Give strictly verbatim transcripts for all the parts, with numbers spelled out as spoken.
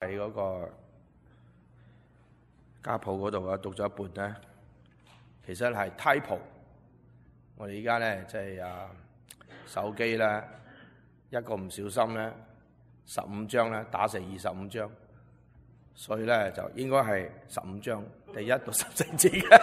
喺嗰個家譜嗰度啊，讀咗一半咧，其實係 typo。我哋而家咧即係啊手機咧一個唔小心咧，十五張咧打成二十五張，所以咧就應該係十五張，第一到十四字嘅。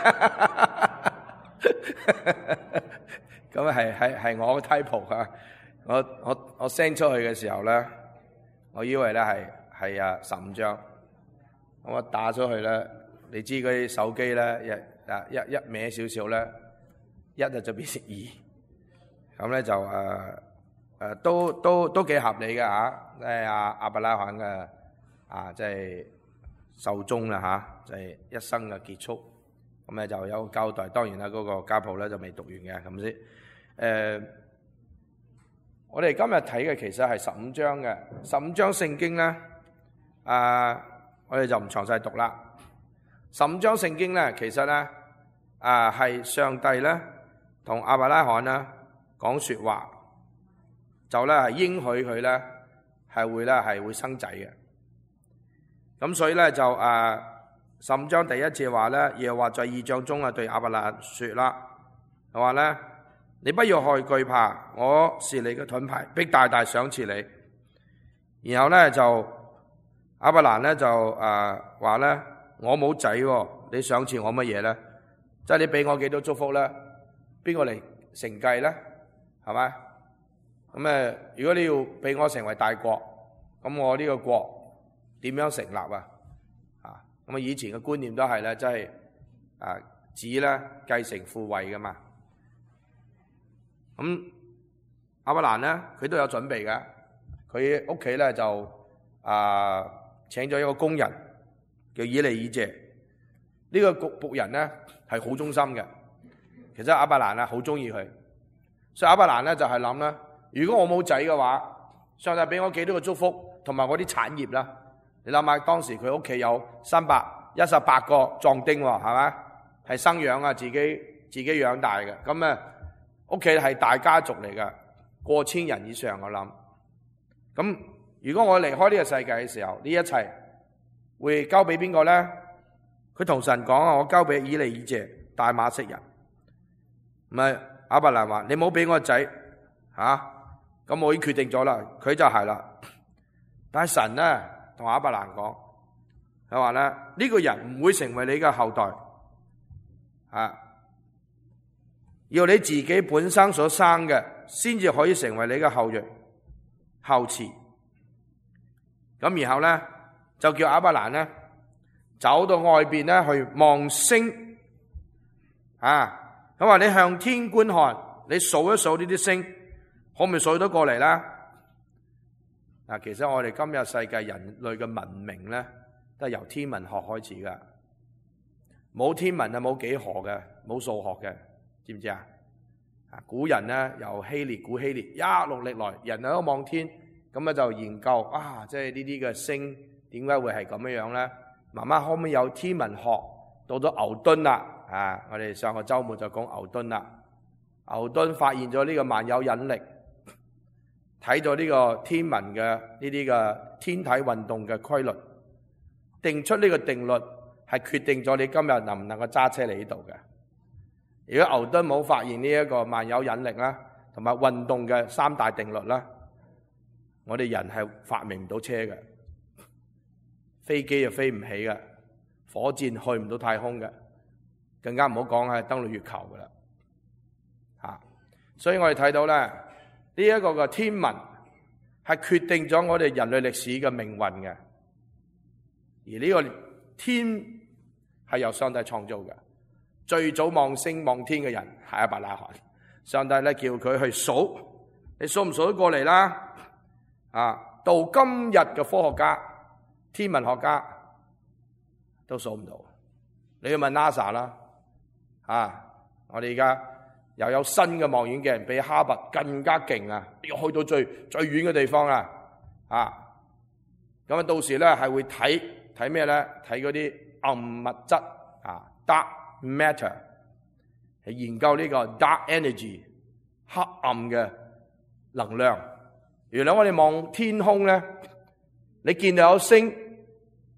咁啊係係係我嘅 typo 啊！我我我 send 出去嘅時候咧，我以為咧係係啊十五張，咁我打出去咧，你知嗰啲手機咧一啊一一歪少少咧，一就就變成二，咁咧就誒誒、呃、都都都幾合理嘅嚇，即係阿亞伯拉罕嘅啊，即係壽終啦嚇，就係一生嘅結束。咁咧就有個交代，當然啦，嗰個家譜咧就未讀完嘅，咁先誒。我哋今日睇嘅其實係十五章嘅，十五章聖經咧，啊，我哋就唔詳細讀啦。十五章聖經咧，其實咧，啊係上帝咧同亞伯拉罕咧講說話，就咧係應許佢咧係會咧係會生仔嘅。咁所以咧就啊。十五章第一節話咧，耶和華在異象中啊對亞伯拉罕說啦，佢話咧，你不要害懼怕，我是你嘅盾牌，必大大賞賜你。然後咧就亞伯蘭咧就誒話咧，我冇仔，你賞賜我乜嘢咧？即係你俾我幾多祝福咧？邊個嚟承繼咧？係咪？咁誒，如果你要俾我成為大國，咁我呢個國點樣成立啊？咁啊！以前嘅觀念都係咧，即係啊子咧繼承父位噶嘛。咁亞伯蘭咧，佢都有準備嘅。佢屋企咧就啊請咗一個工人叫以利以謝。呢個僕人咧係好忠心嘅。其實亞伯蘭啊好中意佢，所以亞伯蘭咧就係諗啦：如果我冇仔嘅話，上帝俾我幾多個祝福，同埋我啲產業啦。你諗下，當時佢屋企有三百一十八個壯丁喎，係咪？係生養啊，自己自己養大嘅。咁啊，屋企係大家族嚟嘅，過千人以上我諗。咁如果我離開呢個世界嘅時候，呢一切會交俾邊個咧？佢同神講啊，我交俾以利以謝大馬色人。唔係亞伯蘭話：你冇俾我仔嚇，咁我已經決定咗啦。佢就係啦。但係神咧，同亞伯蘭講，佢話咧呢個人唔會成為你嘅後代，啊，要你自己本身所生嘅，先至可以成為你嘅後裔後嗣。咁然後咧就叫亞伯蘭咧走到外邊咧去望星，啊，佢話你向天觀看，你數一數呢啲星，可唔可以數得過嚟咧？嗱，其實我哋今日世界人類嘅文明咧，都係由天文學開始噶。冇天文啊，冇幾何嘅，冇數學嘅，知唔知啊？啊，古人咧由希臘古希臘一路歷來，人喺度望天，咁咧就研究啊，即係呢啲嘅星點解會係咁樣樣咧？慢慢可唔可以有天文學？到咗牛頓啦，啊，我哋上個週末就講牛頓啦。牛頓發現咗呢個萬有引力。睇咗呢個天文嘅呢啲嘅天體運動嘅規律，定出呢個定律係決定咗你今日能唔能夠揸車嚟呢度嘅。如果牛頓冇發現呢一個萬有引力啦，同埋運動嘅三大定律啦，我哋人係發明唔到車嘅，飛機又飛唔起嘅，火箭去唔到太空嘅，更加唔好講係登陸月球噶啦。嚇！所以我哋睇到咧。呢一個嘅天文係決定咗我哋人類歷史嘅命運嘅，而呢個天係由上帝創造嘅。最早望星望天嘅人係亞伯拉罕，上帝咧叫佢去數，你數唔數得過嚟啦？啊，到今日嘅科學家、天文學家都數唔到。你要問 NASA 啦，啊，我哋而家。又有新嘅望遠鏡比哈佛更加勁啊！要去到最最遠嘅地方啊！啊，咁啊到時咧係會睇睇咩咧？睇嗰啲暗物質啊 ，dark matter，係研究呢個 dark energy 黑暗嘅能量。原來我哋望天空咧，你見到有星，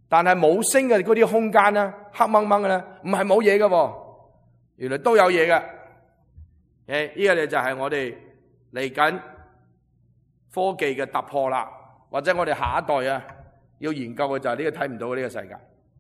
但係冇星嘅嗰啲空間咧，黑掹掹嘅咧，唔係冇嘢嘅，原來都有嘢嘅。誒，呢個就係我哋嚟緊科技嘅突破啦，或者我哋下一代啊要研究嘅就係呢個睇唔到嘅呢個世界。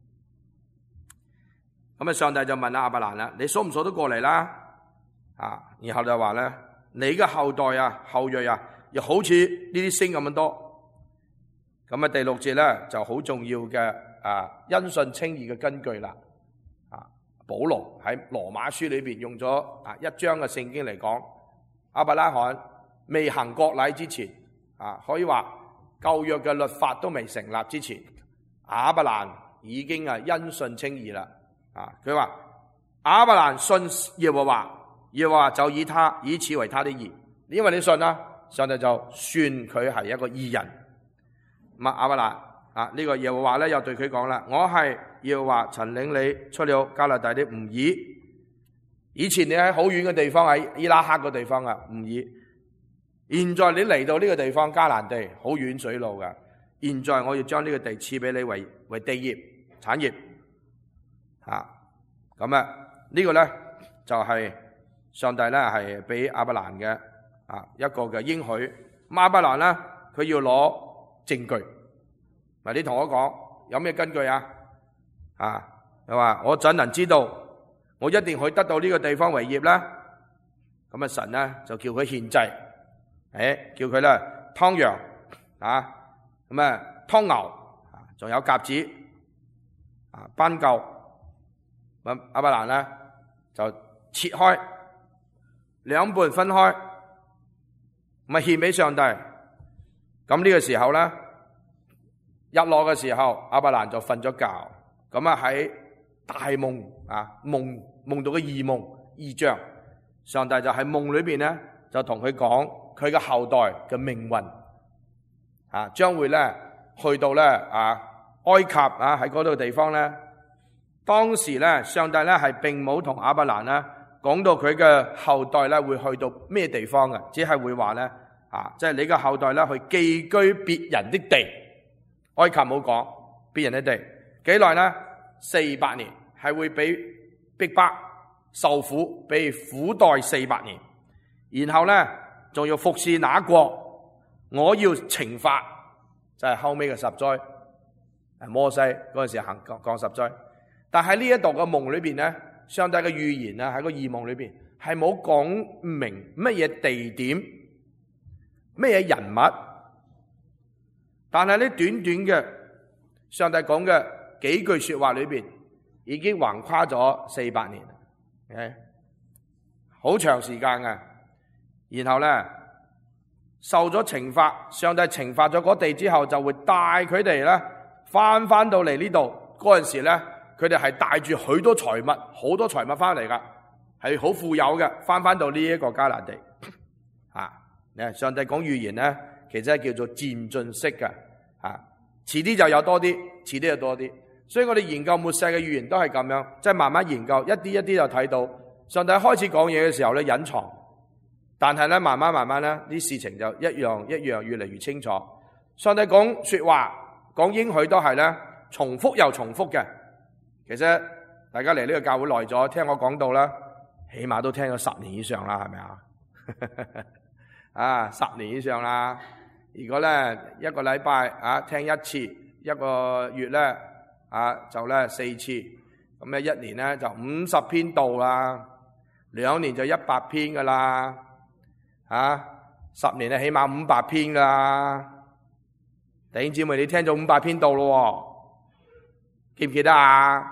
咁啊，上帝就問阿亞伯蘭啦：你數唔數得過嚟啦？啊，然後就話咧：你嘅後代啊、後裔啊，又好似呢啲星咁樣多。咁啊，第六節咧就好重要嘅啊，因信稱義嘅根據啦。啊，保羅喺羅馬書裏邊用咗啊一章嘅聖經嚟講，亞伯拉罕未行國禮之前，啊可以話舊約嘅律法都未成立之前，亞伯蘭已經啊因信稱義啦。啊，佢話亞伯蘭信耶和華，耶和華就以他以此為他的義，因為你信啦，上帝就算佢係一個義人。咁啊，亞伯蘭啊，呢個耶和華咧又對佢講啦：我係耶和華曾領你出了迦勒底的吾珥。以前你喺好遠嘅地方，喺伊拉克嘅地方啊，吾珥。現在你嚟到呢個地方迦南地，好遠水路噶。現在我要將呢個地賜俾你為為地業產業。啊，咁啊，呢個咧就係上帝咧係俾亞伯蘭嘅啊一個嘅應許。亞伯蘭咧佢要攞證據，嗱，你同我講有咩根據啊？啊，佢話我怎能知道我一定可以得到呢個地方為業咧？咁啊，神咧就叫佢獻祭，誒，叫佢咧劏羊啊，咁啊劏牛啊，仲有鴿子啊，斑鳩。咁亞伯蘭咧就切開兩半分開，咁啊獻俾上帝。咁呢個時候咧，日落嘅時候，亞伯蘭就瞓咗覺。咁啊喺大夢啊夢夢到嘅異夢異象，上帝就喺夢裏邊咧就同佢講佢嘅後代嘅命運啊，將會咧去到咧啊埃及啊喺嗰度地方咧。當時咧，上帝咧係並冇同亞伯蘭咧講到佢嘅後代咧會去到咩地方嘅，只係會話咧啊，即係你嘅後代咧去寄居別人的地。埃及冇講別人的地，幾耐咧？四百年，係會俾逼迫受苦，被苦待四百年，然後咧仲要服侍那國，我要懲罰，就係後尾嘅十災。摩西嗰陣時行降十災。但喺呢一度嘅夢裏邊咧，上帝嘅預言啊喺個異夢裏邊係冇講明乜嘢地點、乜嘢人物，但係呢短短嘅上帝講嘅幾句說話裏邊，已經橫跨咗四百年，誒，好長時間嘅。然後咧受咗懲罰，上帝懲罰咗嗰地之後，就會帶佢哋咧翻翻到嚟呢度。嗰陣時咧。佢哋係帶住許多財物，好多財物翻嚟噶，係好富有嘅，翻翻到呢一個迦南地。啊，上帝講預言咧，其實係叫做漸進式嘅，啊，遲啲就有多啲，遲啲就多啲。所以我哋研究末世嘅預言都係咁樣，即係慢慢研究，一啲一啲就睇到上帝開始講嘢嘅時候咧隱藏，但係咧慢慢慢慢咧啲事情就一樣一樣越嚟越清楚。上帝講說話講應許都係咧重複又重複嘅。其實大家嚟呢個教會耐咗，聽我講到啦，起碼都聽咗十年以上啦，係咪啊？啊，十年以上啦。如果咧一個禮拜啊聽一次，一個月咧啊就咧四次，咁咧一年咧就五十篇道啦，兩年就一百篇噶啦，啊，十年咧起碼五百篇噶啦。弟兄姊妹，你聽咗五百篇道咯？記唔記得啊？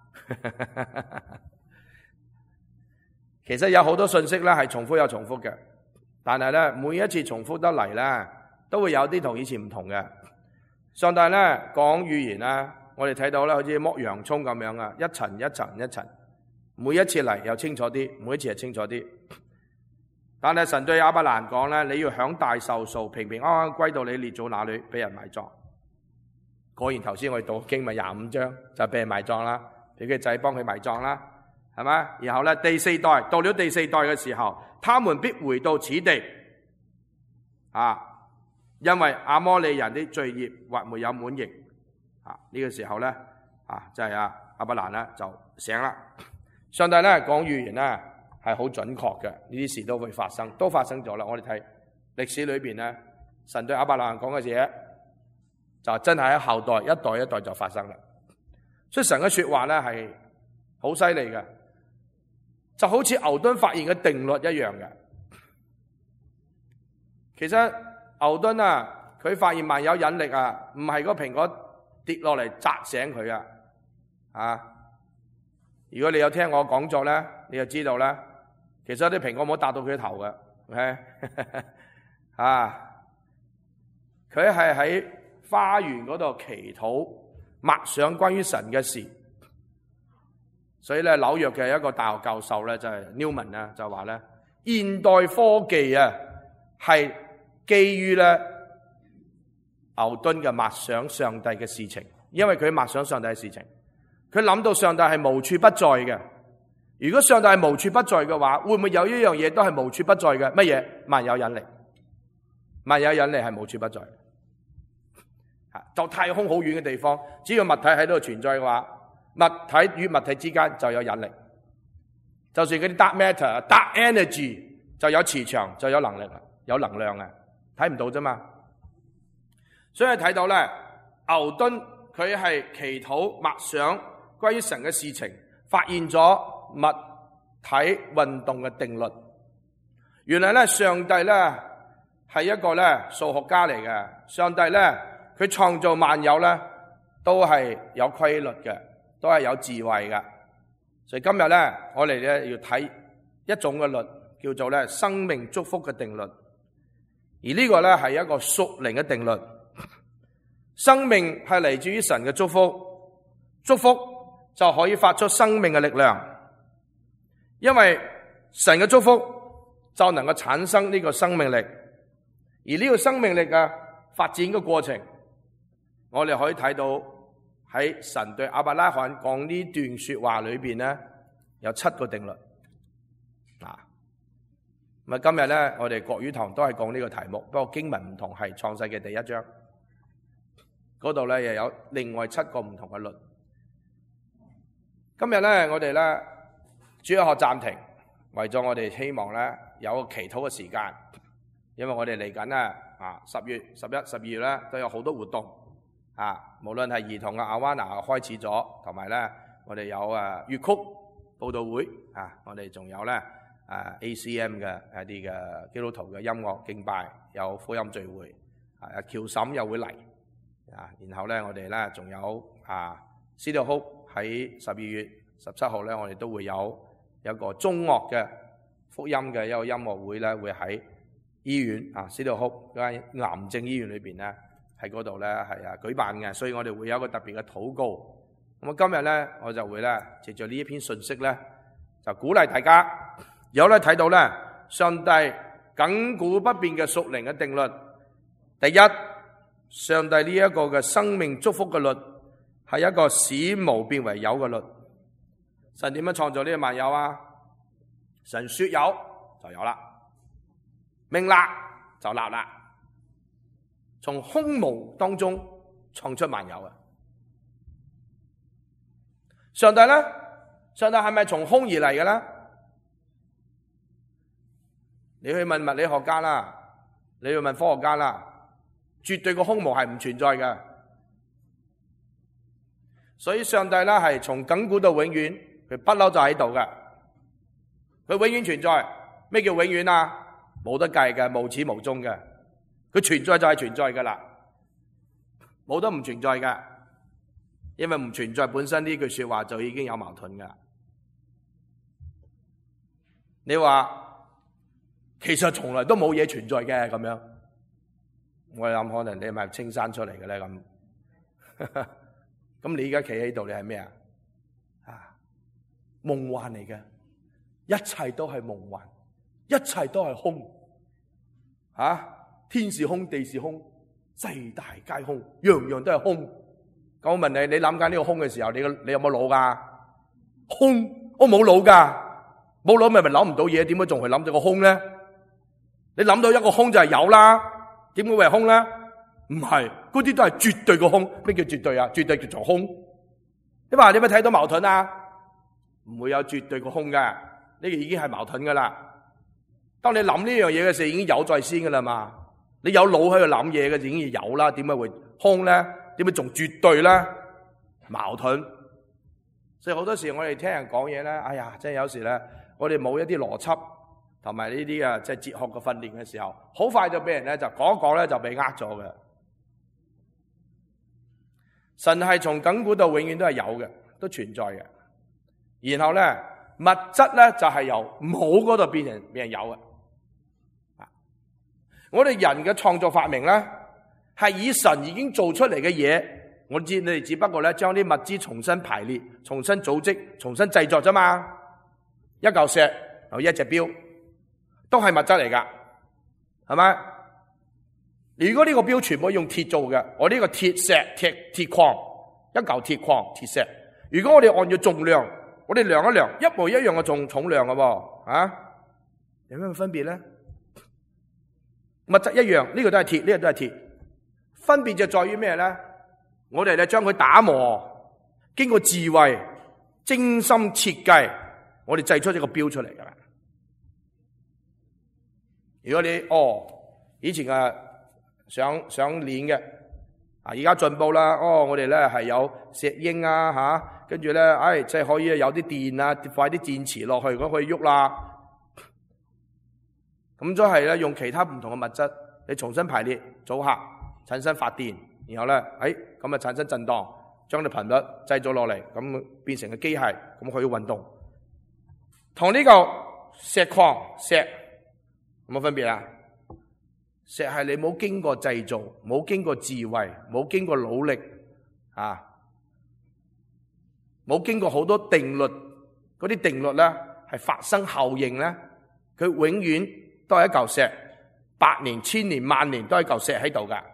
其實有好多信息咧係重複又重複嘅，但係咧每一次重複得嚟咧，都會有啲同以前唔同嘅。上帝咧講預言咧，我哋睇到咧好似剝洋蔥咁樣啊，一層一層一層，每一次嚟又清楚啲，每一次係清楚啲。但係神對亞伯蘭講咧，你要享大壽數，平平安安歸到你列祖那裏，俾人埋葬。果然頭先我哋讀經咪廿五章就俾人埋葬啦，俾佢仔幫佢埋葬啦，係咪？然後咧第四代到了第四代嘅時候，他們必回到此地，啊，因為亞摩利人的罪孽還沒有滿盈， 啊，呢個時候咧啊，就係阿亞伯蘭咧就醒啦。上帝咧講預言咧係好準確嘅，呢啲事都會發生，都發生咗啦。我哋睇歷史裏邊咧，神對亞伯蘭講嘅嘢就真係喺後代一代一代就發生啦。所以神嘅說話咧係好犀利嘅，就好似牛頓發現嘅定律一樣嘅。其實牛頓啊，佢發現萬有引力啊，唔係個蘋果跌落嚟砸醒佢啊！啊，如果你有聽我講座咧，你就知道咧，其實啲蘋果冇打到佢頭嘅，OK？ 啊，佢係喺花園嗰度祈禱，默想關於神嘅事。所以咧，紐約嘅一個大學教授咧，就係 Newman 啊，就話咧，現代科技啊，係基於咧牛頓嘅默想上帝嘅事情，因為佢默想上帝嘅事情，佢諗到上帝係無處不在嘅。如果上帝係無處不在嘅話，會唔會有一樣嘢都係無處不在嘅？乜嘢？萬有引力，萬有引力係無處不在。就太空好遠嘅地方，只要物體喺度存在嘅話，物體與物體之間就有引力。就算嗰啲 dark matter、dark energy 就有磁場，就有能力啦，有能量啊，睇唔到啫嘛。所以睇到咧，牛頓佢係祈禱默想關於神嘅事情，發現咗物體運動嘅定律。原來咧，上帝咧係一個咧數學家嚟嘅。上帝咧佢創造萬有咧都係有規律嘅，都係有智慧嘅。所以今日咧，我哋咧要睇一種嘅律，叫做咧生命祝福嘅定律。而呢個咧係一個屬靈嘅定律。生命係嚟自於神嘅祝福，祝福就可以發出生命嘅力量。因為神嘅祝福就能夠產生呢個生命力，而呢個生命力啊發展嘅過程，我哋可以睇到喺神對亞伯拉罕講呢段說話裏邊咧，有七個定律。啊，咁啊今日咧我哋國語堂都係講呢個題目，不過經文唔同，係創世嘅第一章。嗰度咧又有另外七個唔同嘅律。今日咧我哋咧主日學暫停，為咗我哋希望咧有個祈禱嘅時間，因為我哋嚟緊咧啊十月、十一、十二月咧都有好多活動啊，無論係兒童嘅阿灣拿開始咗，同埋咧我哋有誒粵曲佈道會啊，我哋仲有咧誒 A C M 嘅一啲嘅基督徒嘅音樂敬拜，有福音聚會啊，喬嬸又會嚟。啊，然後咧，我哋咧仲有啊，City of Hope喺十二月十七號咧，我哋都會有一個中樂嘅福音嘅一個音樂會咧，會喺醫院啊 City of Hope 間癌症醫院裏邊咧，喺嗰度咧係啊舉辦嘅，所以我哋會有一個特別嘅禱告。咁啊，今日咧我就會咧藉住呢一篇信息咧，就鼓勵大家有咧睇到咧上帝亙古不變嘅屬靈嘅定律。第一，上帝呢一個嘅生命祝福嘅律係一個使無變為有嘅律。神點樣創造呢個萬有啊？神說有就有啦，命立就立啦，從空無當中創出萬有啊！上帝咧，上帝係咪從空而嚟嘅咧？你去問物理學家啦，你去問科學家啦。絕對個空無係唔存在嘅，所以上帝咧係從亙古到永遠，佢不嬲就喺度嘅，佢永遠存在。咩叫永遠啊？冇得計嘅，無始無終嘅，佢存在就係存在噶啦，冇得唔存在嘅，因為唔存在本身呢句說話就已經有矛盾噶。你話其實從來都冇嘢存在嘅咁樣。我諗可能你係咪青山出嚟嘅咧咁？咁你而家企喺度，你係咩啊？啊，夢幻嚟嘅，一切都係夢幻，一切都係空。啊，天是空，地是空，世大皆空，樣樣都係空。咁我問你，你諗緊呢個空嘅時候，你個你有冇腦噶？空，我冇腦噶，冇腦咪咪諗唔到嘢，點解仲係諗到個空咧？你諗到一個空就係有啦。點會為空咧？ 唔係，嗰啲都係絕對嘅空。咩叫絕對啊？絕對叫做空。你話你咪睇到矛盾啊？唔會有絕對嘅空嘅，呢個已經係矛盾噶啦。當你諗呢樣嘢嘅時候，已經有在先噶啦嘛。你有腦喺度諗嘢嘅，就已經有啦。點解會空咧？點解仲絕對咧？矛盾。所以好多時我哋聽人講嘢咧，哎呀，即係有時咧，我哋冇一啲邏輯同埋呢啲啊，即係哲學嘅訓練嘅時候，好快就俾人咧就講一講咧就被呃咗嘅。神係從亙古到永遠都係有嘅，都存在嘅。然後咧，物質咧就係由冇嗰度變成變成有嘅。我哋人嘅創作發明咧，係以神已經做出嚟嘅嘢，我知你哋只不過咧將啲物資重新排列、重新組織、重新製作啫嘛。一嚿石有一隻錶，都係物質嚟噶，係咪？如果呢個錶全部用鐵做嘅，我呢個鐵石、鐵鐵礦，一嚿鐵礦、鐵石。如果我哋按照重量，我哋量一量，一模一樣嘅重重量嘅喎，啊，有咩分別咧？物質一樣，呢個都係鐵，呢個都係鐵，分別就在於咩咧？我哋咧將佢打磨，經過智慧、精心設計，我哋製出一個錶出嚟噶啦。如果你哦，以前啊上上鏈嘅，啊而家進步啦，哦我哋咧係有石英啊吓，跟住咧，唉即係可以有啲電啊，快啲電池落去，咁可以喐啦。咁都係咧，用其他唔同嘅物質，你重新排列組合，產生發電，然後咧，誒咁啊產生震盪，將啲頻率製造落嚟，咁變成個機械，咁可以運動。同呢個石礦石有冇分別啊？石係你冇經過製造，冇經過智慧，冇經過努力啊，冇經過好多定律，嗰啲定律咧係發生效應咧，佢永遠都係一嚿石，百年、千年、萬年都係一嚿石喺度噶。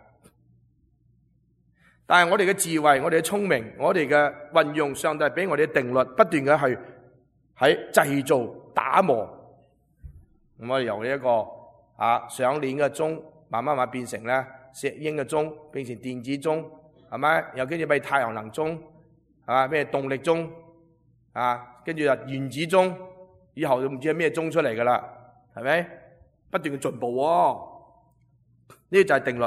但係我哋嘅智慧，我哋嘅聰明，我哋嘅運用，上帝俾我哋嘅定律，不斷嘅去喺製造、打磨。咁我哋由呢一個啊上鏈嘅鐘，慢慢慢變成咧石英嘅鐘，變成電子鐘，係咪？又跟住俾太陽能鐘，係嘛？咩動力鐘啊？跟住就原子鐘，以後都唔知係咩鐘出嚟噶啦，係咪？不斷嘅進步喎，呢就係定律。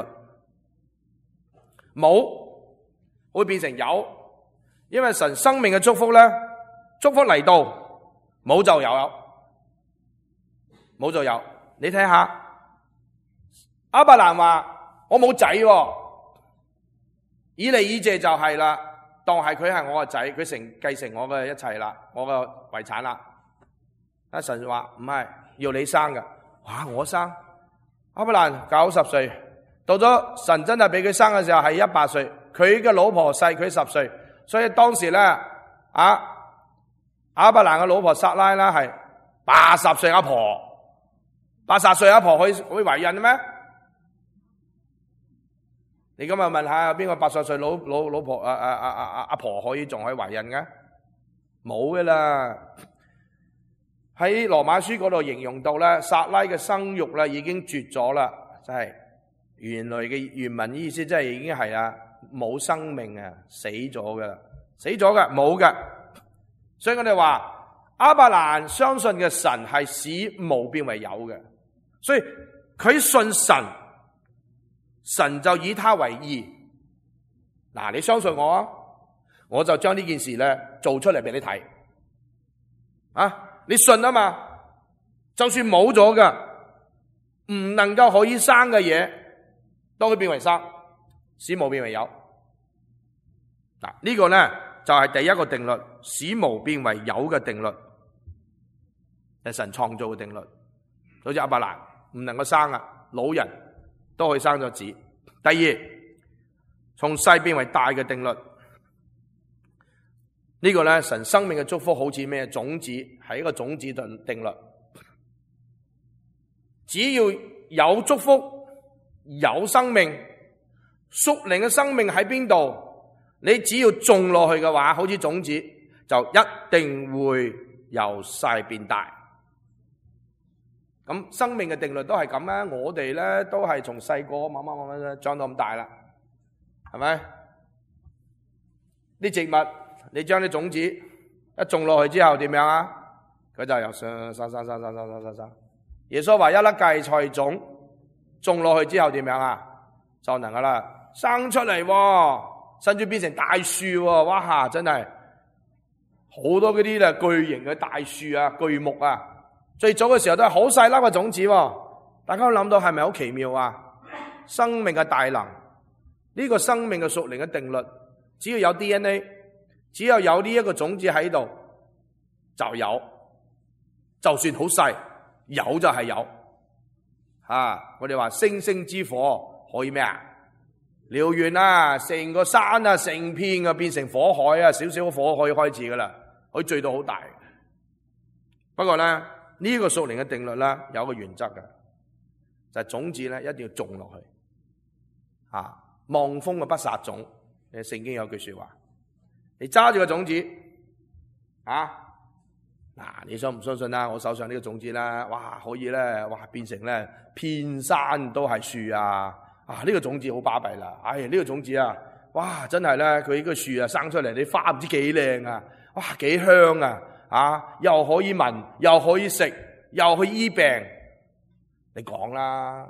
冇會變成有，因為神生命嘅祝福咧，祝福嚟到，冇就有，冇就有。你睇下，亞伯蘭話我冇仔，以利以謝就係啦，當係佢係我個仔，佢承繼承我嘅一切啦，我嘅遺產啦。阿神話唔係要你生㗎。哇！我生亞伯蘭九十歲，到咗神真係俾佢生嘅時候係一百歲，佢嘅老婆細佢十歲，所以當時咧啊亞伯蘭嘅老婆撒拉啦係八十歲阿婆，八十歲阿婆可以可以懷孕咩？你今日問下邊個八十歲老老老婆啊啊啊啊阿婆可以仲可以懷孕嘅？冇嘅啦。喺羅馬書嗰度形容到咧，撒拉嘅生育咧已經絕咗啦，就係原來嘅原文意思，即係已經係啊冇生命啊，死咗噶啦，死咗噶，冇噶。所以我哋話亞伯蘭相信嘅神係使無變為有嘅，所以佢信神，神就以他為義。嗱，你相信我啊，我就將呢件事咧做出嚟俾你睇啊！你信啊嘛？就算冇咗噶，唔能夠可以生嘅嘢，當佢變為生，使無變為有。嗱，呢個咧就係第一個定律，使無變為有嘅定律，係神創造嘅定律。好似亞伯蘭唔能夠生啊，老人都可以生咗子。第二，從細變為大嘅定律。呢個咧，神生命嘅祝福好似咩？種子係一個種子定定律，只要有祝福、有生命，屬靈嘅生命喺邊度？你只要種落去嘅話，好似種子，就一定會由細變大。咁生命嘅定律都係咁啦，我哋咧都係從細個慢慢慢慢長到咁大啦。 係咪？啲植物你將啲種子一種落去之後點樣啊？佢就又生生生生生生生生。耶穌話一粒芥菜種種落去之後點樣啊？就能夠啦生出嚟喎，甚至變成大樹喎！哇，真係好多嗰啲咧巨型嘅大樹啊、巨木啊。最早嘅時候都係好細粒嘅種子喎。大家都諗到係咪好奇妙啊？生命嘅大能，呢個生命嘅屬靈嘅定律，只要有 D N A， 只要有呢一個種子喺度就有，就算好細，有就係有。啊，我哋話星星之火可以咩啊？燎原啊，成個山啊，成片啊變成火海啊，少少火可以開始噶啦，可以聚到好大。不過咧，呢、這個屬靈嘅定律咧有一個原則嘅，就係、是、種子咧一定要種落去。啊，望風嘅不撒種，誒，聖經有句說話，你揸住個種子，啊，嗱，你相唔相信啦？我手上呢個種子啦，哇，可以咧，哇，變成咧片山都係樹啊！啊，呢個種子好巴閉啦，唉，呢個種子啊，哇，真係咧，佢呢個樹啊生出嚟，啲花唔知幾靚啊，哇，幾香啊，啊，又可以聞，又可以食，又可以醫病，你講啦。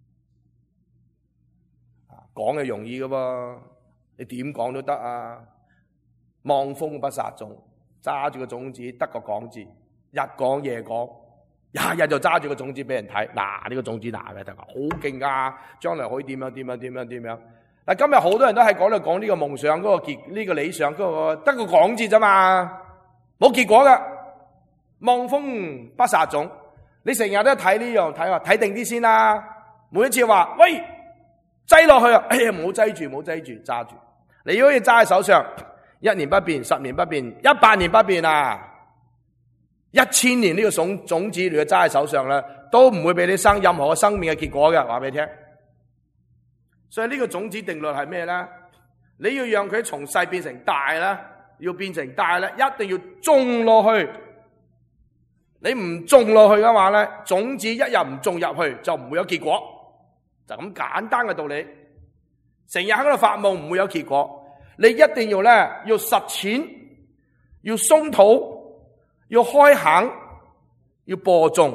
講係容易噶噃，你點講都得啊！望風不撒種，揸住個種子得個講字，日講夜講，日日就揸住個種子俾人睇。嗱、啊，呢、這個種子嗱嘅得好勁噶，將來可以點樣點樣點樣點樣。嗱，今日好多人都喺講度講呢個夢想嗰、那個結呢、這個理想嗰、那個得個講字咋嘛，冇結果噶。望風不撒種，你成日都睇呢樣睇話睇定啲先啦。每一次話喂。擠落去啊！哎呀，唔好擠住，唔好擠住，揸住。你如果要揸喺手上，一年不變，十年不變，一百年不變啊！一千年呢個種種子，你要揸喺手上咧，都唔會俾你生任何生命嘅結果嘅。話俾你聽。所以呢個種子定律係咩咧？你要讓佢從細變成大咧，要變成大咧，一定要種落去。你唔種落去嘅話咧，種子一日唔種入去，就唔會有結果。就咁簡單嘅道理，成日喺度發夢唔會有結果。你一定要咧，要實踐，要鬆土，要開墾，要播種。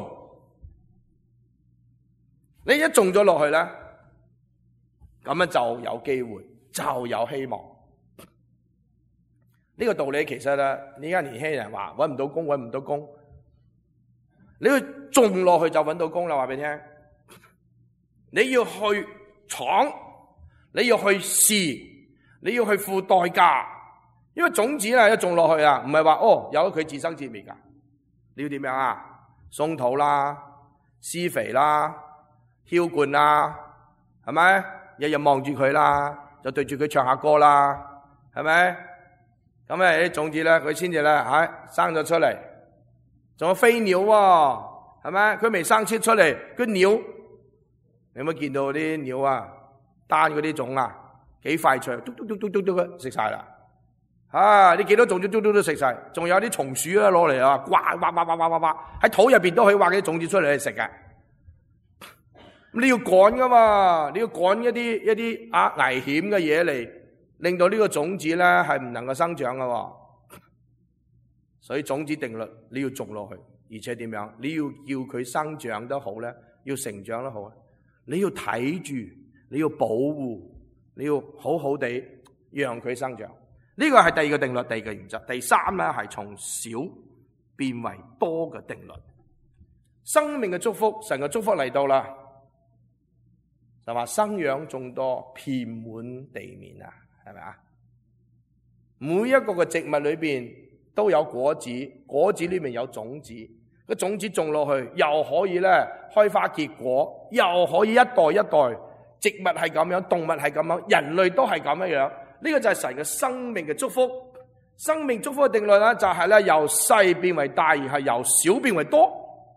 你一種咗落去咧，咁樣就有機會，就有希望。呢個道理其實咧，你而家年輕人話搵唔到工，搵唔到工，你去種落去就搵到工啦。話俾你聽。你要去闖，你要去試，你要去付代價，因為種子咧一種落去啊，唔係話哦有佢自生自滅噶，你要點樣啊？鬆土啦，施肥啦，澆灌啦，係咪？日日望住佢啦，就對住佢唱下歌啦，係咪？咁咧啲種子咧，佢先至咧，唉生咗出嚟，仲有飛鳥喎，係咪？佢未生切出嚟，個鳥。你有冇見到啲鳥啊？單嗰啲種啊，幾快脆，嘟嘟嘟嘟嘟嘟食晒啦！啊，你幾多種嘟嘟嘟都食晒，仲有啲松鼠啊攞嚟啊，刮挖挖挖挖挖挖，喺土入邊都可以挖啲種子出嚟去食嘅。你要趕噶嘛？你要趕一啲一啲啊危險嘅嘢嚟，令到呢個種子咧係唔能夠生長噶。所以種子定律你要種落去，而且點樣？你要叫佢生長得好咧，要成長得好。你要睇住，你要保護，你要好好地讓佢生長。呢個係第二個定律，第二個原則。第三咧係從少變為多嘅定律。生命嘅祝福，神嘅祝福嚟到啦，就話生養眾多，遍滿地面啊，係咪啊？每一個嘅植物裏邊都有果子，果子裏面有種子。個種子種落去，又可以咧開花結果，又可以一代一代。植物係咁樣，動物係咁樣，人類都係咁樣樣。呢個就係神嘅生命嘅祝福。生命祝福嘅定律咧，就係咧由細變為大，而係由少變為多。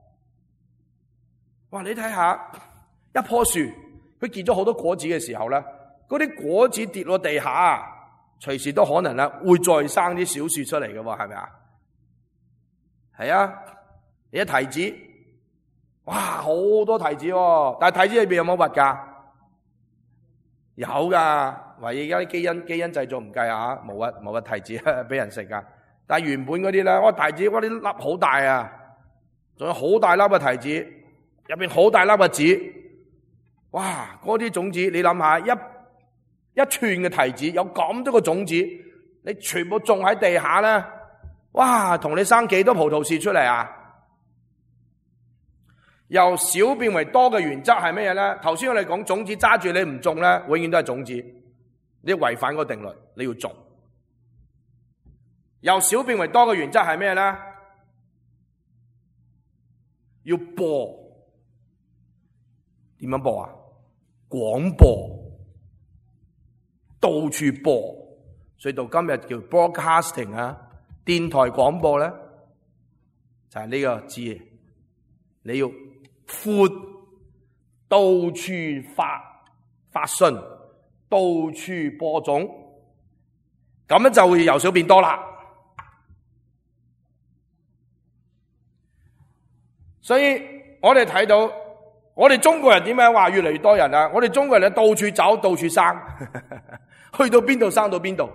哇！你睇下一棵樹，佢結咗好多果子嘅時候咧，嗰啲果子跌落地下，隨時都可能咧會再生啲小樹出嚟嘅，係咪啊？係啊。你睇提子，哇，好多提子喎！但係提子裏邊有冇核噶？有噶， 話而家啲基因基因製造唔計啊，冇乜冇乜提子俾人食噶。但係原本嗰啲咧，我提子，我啲粒好大啊，仲有好大粒嘅提子，入邊好大粒嘅籽。哇！嗰啲種子，你諗下，一一串嘅提子有咁多個種子，你全部種喺地下咧，哇！同你生幾多葡萄樹出嚟啊？由少變為多嘅原則係咩嘢咧？頭先我哋講種子揸住你唔種咧，永遠都係種子，你違反個定律，你要種。由少變為多嘅原則係咩咧？要播。點樣播啊？廣播，到處播，所以到今日叫 broadcasting 啊，電台廣播咧，就係呢個字，你要闊，到處發發信，到處播種，咁樣就會由少變多啦。所以我哋睇到。我哋中國人點解話越嚟越多人啊？我哋中國人到處走，到處生，去到邊度生到邊度。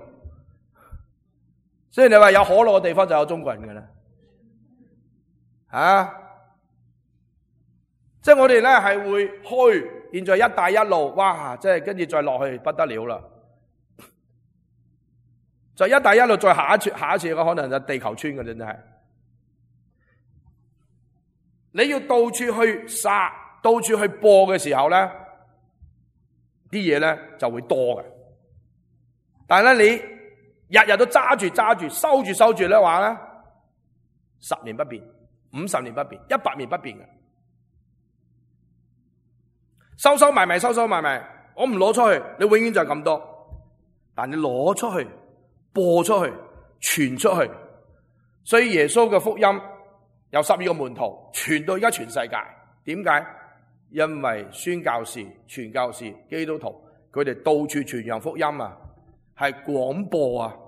所以你話有可樂嘅地方就有中國人㗎啦，啊！即係我哋咧係會去，現在一帶一路，哇！即係跟住再落去不得了啦。就一帶一路再下一次，下一次嘅可能就地球村嘅真係。你要到處去殺。到處去播嘅時候咧，啲嘢咧就會多嘅。但係咧，你日日都揸住揸住收住收住咧話咧，十年不變，五十年不變，一百年不變嘅。收收埋埋，收收埋埋，我唔攞出去，你永遠就係咁多。但你攞出去，播出去，傳出去，所以耶穌嘅福音有十二個門徒傳到而家全世界。點解？因為宣教士、傳教士、基督徒，佢哋到處傳揚福音啊，係廣播啊。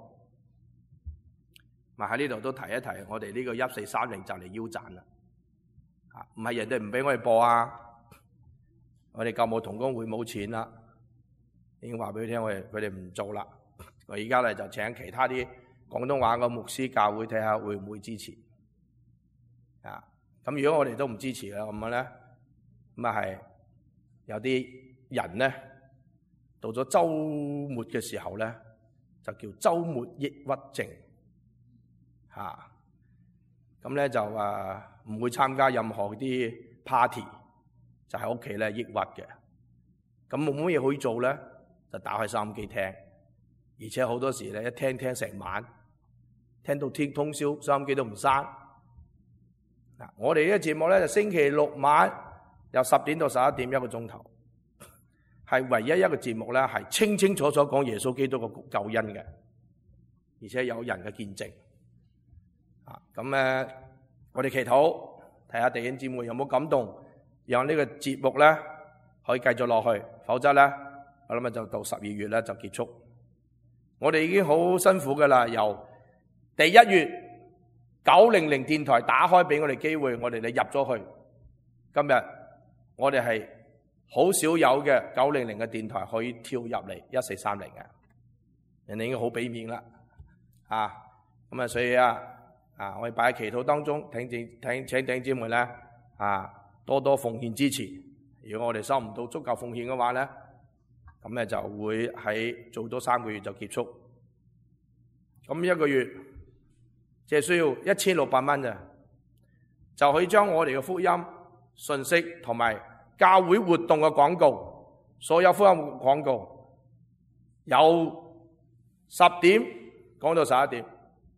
咪喺呢度都提一提，我哋呢個一四三零就嚟腰斬啦。啊，唔係人哋唔俾我哋播啊，我哋救母同工會冇錢啦，已經話俾佢聽，我哋佢哋唔做啦。我而家咧就請其他啲廣東話嘅牧師教會睇下會唔會支持。啊，咁如果我哋都唔支持啦，咁樣咧？咁啊係有啲人咧，到咗周末嘅時候咧，就叫周末抑鬱症，吓咁咧就啊唔會參加任何啲 party，就喺屋企咧抑鬱嘅。咁冇乜嘢可以做咧，就打開收音機聽，而且好多時咧一聽聽成晚，聽到天通宵，收音機都唔閂。嗱，我哋呢個節目咧就星期六晚。由十點到十一點一個鐘頭，係唯一一個節目咧，係清清楚楚講耶穌基督個救恩嘅，而且有人嘅見證。啊，咁咧，我哋祈禱，睇下弟兄姊妹有冇感動，讓呢個節目咧可以繼續落去，否則咧，我諗就到十二月咧就結束。我哋已經好辛苦噶啦，由第一月九零零電台打開俾我哋機會，我哋你入咗去，今日。我哋係好少有嘅九零零嘅電台可以跳入嚟一四三零嘅，人哋已經好俾面啦，啊，咁啊，所以啊，啊，我哋擺喺祈禱當中，請請請請弟兄姊妹咧，啊，多多奉獻支持。如果我哋收唔到足夠奉獻嘅話咧，咁咧就會喺做多三個月就結束。咁一個月即係需要一千六百蚊咋，就可以將我哋嘅福音信息同埋教會活動嘅廣告，所有福音廣告由十點講到十一點，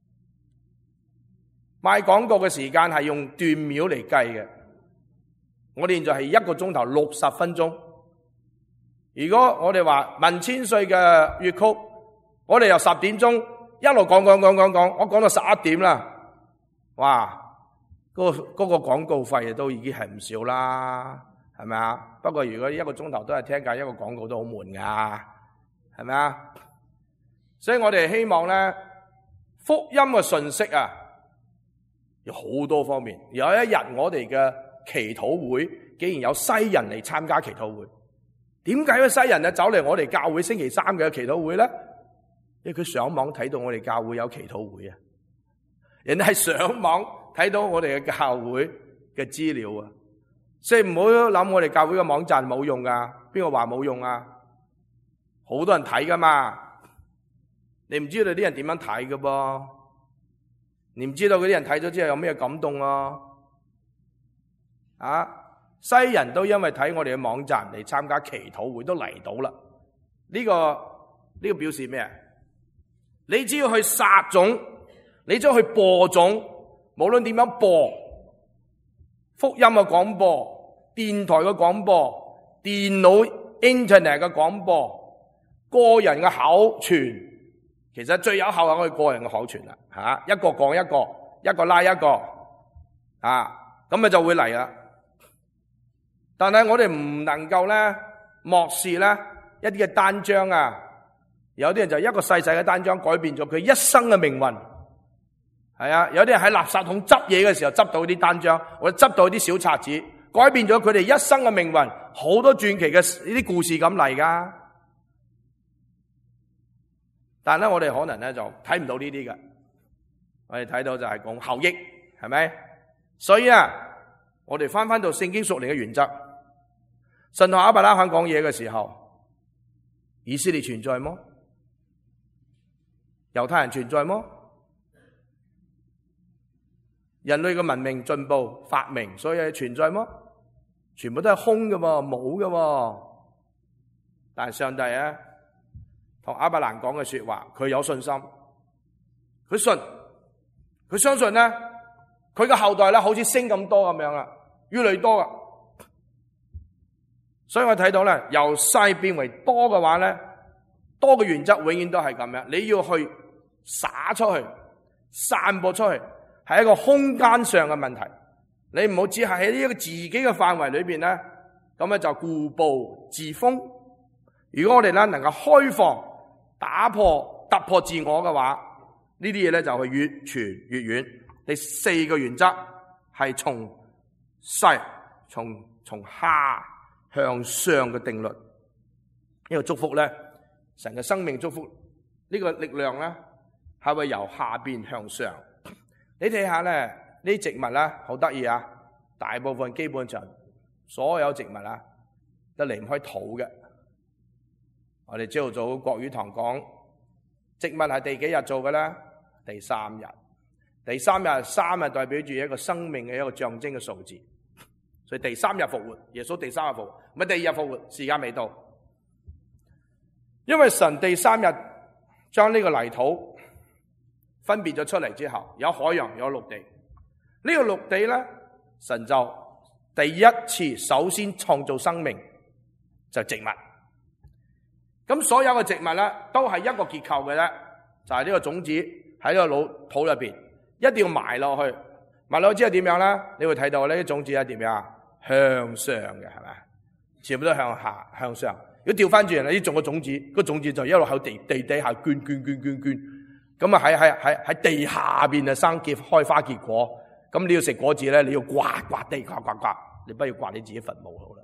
賣廣告嘅時間係用段秒嚟計嘅。我哋現在係一個鐘頭六十分鐘。如果我哋話文千歲嘅粵曲，我哋由十點鐘一路講講講講講，我講到十一點啦，哇！嗰個嗰個廣告費都已經係唔少啦，係咪啊？不過如果一個鐘頭都係聽緊一個廣告都好悶噶，係咪啊？所以我哋希望咧，福音嘅信息啊，有好多方面。有一日我哋嘅祈禱會竟然有西人嚟參加祈禱會， 點解個西人啊走嚟我哋教會星期三嘅祈禱會咧？因為佢上網睇到我哋教會有祈禱會啊，人哋係上網睇到我哋嘅教會嘅資料啊，所以唔好諗我哋教會嘅網站冇用噶，邊個話冇用啊？好多人睇噶嘛，你唔知道啲人點樣睇噶噃？你唔知道嗰啲人睇咗之後有咩感動啊？啊！西人都因為睇我哋嘅網站嚟參加祈禱會都嚟到啦，呢個呢個表示咩啊？你只要去撒種，你只要去播種，無論點樣播，福音嘅廣播、電台嘅廣播、電腦 internet 嘅廣播、個人嘅口傳，其實最有效係我哋個人嘅口傳啦，吓，一個講一個，一個拉一個，啊，咁咪就會嚟啦。但係我哋唔能夠咧漠視咧一啲嘅單張啊，有啲人就一個細細嘅單張改變咗佢一生嘅命運，係啊，有啲人喺垃圾桶執嘢嘅時候執到啲單張，或者執到啲小冊子，改變咗佢哋一生嘅命運，好多傳奇嘅呢啲故事咁嚟噶。但係咧我哋可能咧就睇唔到呢啲嘅，我哋睇到就係講效益，係咪？所以啊，我哋翻翻到聖經屬靈嘅原則。神同亞伯拉罕講嘢嘅時候，以色列存在麼？猶太人存在麼？人類嘅文明進步發明，所以存在麼？全部都係空嘅，冇嘅。但係上帝啊，同亞伯蘭講嘅說話，佢有信心，佢信，佢相信咧，佢嘅後代咧好似星咁多咁樣啦，越嚟越多噶。所以我睇到咧，由細變為多嘅話咧，多嘅原則永遠都係咁樣。你要去灑出去、散播出去，係一個空間上嘅問題。你唔好只係喺呢一個自己嘅範圍裏邊咧，咁咧就固步自封。如果我哋咧能夠開放、打破、突破自我嘅話，呢啲嘢咧就會越傳越遠。第四個原則係從細、從從下向上嘅定律，呢個祝福咧，神嘅生命祝福呢個力量咧，係會由下邊向上。你睇下咧，呢啲植物咧好得意啊，大部分基本上所有植物啊都離唔開土嘅。我哋朝早國語堂講，植物係第幾日做嘅咧？第三日，第三日三日代表住一個生命嘅一個象徵嘅數字。所以第三日復活，耶穌第三日復活，唔係第二日復活，時間未到。因為神第三日將呢個泥土分別咗出嚟之後，有海洋，有陸地。呢個陸地咧，神就第一次首先創造生命，就係植物。咁所有嘅植物咧，都係一個結構嘅咧，就係呢個種子喺呢個老土入邊，一定要埋落去。埋落去之後點樣咧？你會睇到呢啲種子係點樣？向上嘅，係咪？全部都向下向上。如果調翻轉，你種個種子，個種子就一路喺地地底下捐捐捐捐捐，咁啊喺喺喺喺地下邊啊生結開花結果。咁你要食果子咧，你要刮刮地刮刮刮，你不如刮你自己墳墓好啦。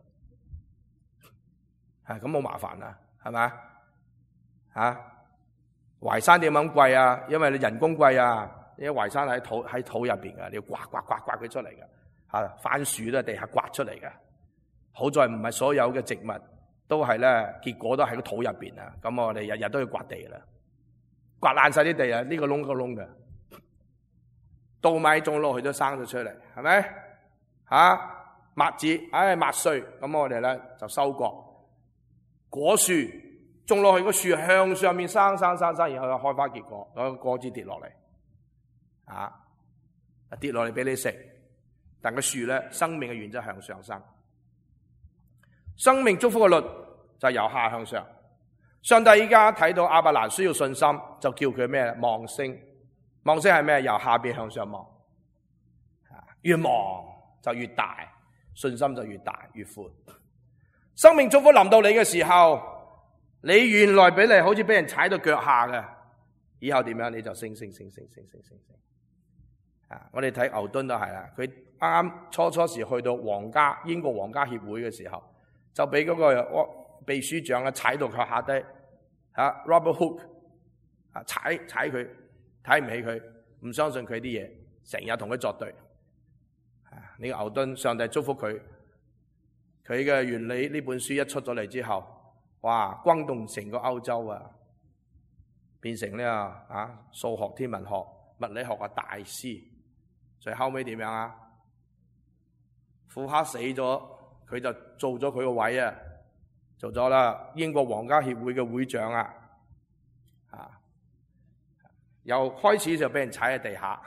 係咁好麻煩啦，係咪？吓，淮山點樣貴啊？因為你人工貴啊。因為淮山喺土喺土入邊噶，你要刮刮刮刮佢出嚟噶。吓，番薯都係地下刮出嚟嘅。好在唔係所有嘅植物都係咧，結果都喺個土入邊啊。咁我哋日日都要刮地啦，刮爛晒啲地啊，呢個窿個窿嘅。稻米種落去都生咗出嚟，係咪？吓，麥子，唉，麥穗，咁我哋咧就收割。果樹種落去個樹向上面生生生生，然後開花結果，嗰個果子跌落嚟，啊，跌落嚟俾你食。但個樹咧，生命嘅原則向上生，生命祝福嘅律就係由下向上。上帝依家睇到亞伯蘭需要信心，就叫佢咩？望星。望星係咩？由下邊向上望，越望就越大，信心就越大越闊。生命祝福臨到你嘅時候，你原來俾你好似俾人踩到腳下嘅，以後點樣？你就升升升升升升升升。啊！我哋睇牛頓都係啦，佢啱啱初初時去到皇家英國皇家協會嘅時候，就俾嗰個秘書長啊踩到佢下低吓 ，Robert Hooke 啊踩踩佢，睇唔起佢，唔相信佢啲嘢，成日同佢作對。呢、這個牛頓，上帝祝福佢，佢嘅原理呢本書一出咗嚟之後，哇，轟動成個歐洲啊，變成呢個啊數學、天文學、物理學嘅大師。最後尾點樣啊？庫克死咗，佢就做咗佢個位啊，做咗啦英國皇家協會嘅會長啊，啊，由開始就俾人踩喺地下。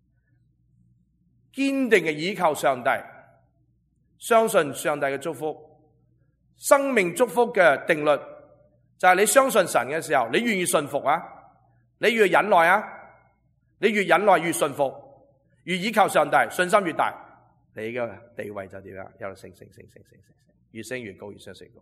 堅定嘅倚靠上帝，相信上帝嘅祝福，生命祝福嘅定律就係你相信神嘅時候，你願意信服啊，你越忍耐啊，你越忍耐越信服，越倚靠上帝，信心越大，你嘅地位就點樣？一路升升升升升升，越升越高，越升越高。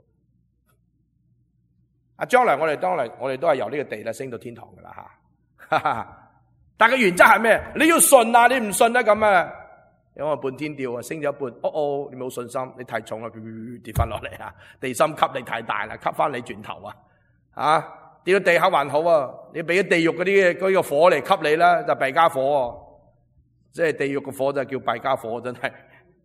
啊，將來我哋當嚟，我哋都係由呢個地咧升到天堂噶啦吓。但係原則係咩？你要信啊，你唔信咧咁啊，因為半天吊啊，升咗一半，哦哦，你冇信心，你太重啦，跌翻落嚟啊！地心吸力太大啦，吸翻你轉頭啊！啊，跌到地下還好啊，你俾啲地獄嗰啲嗰個火嚟吸你啦，就弊家火，啊，即係地獄嘅火就叫弊家火，真係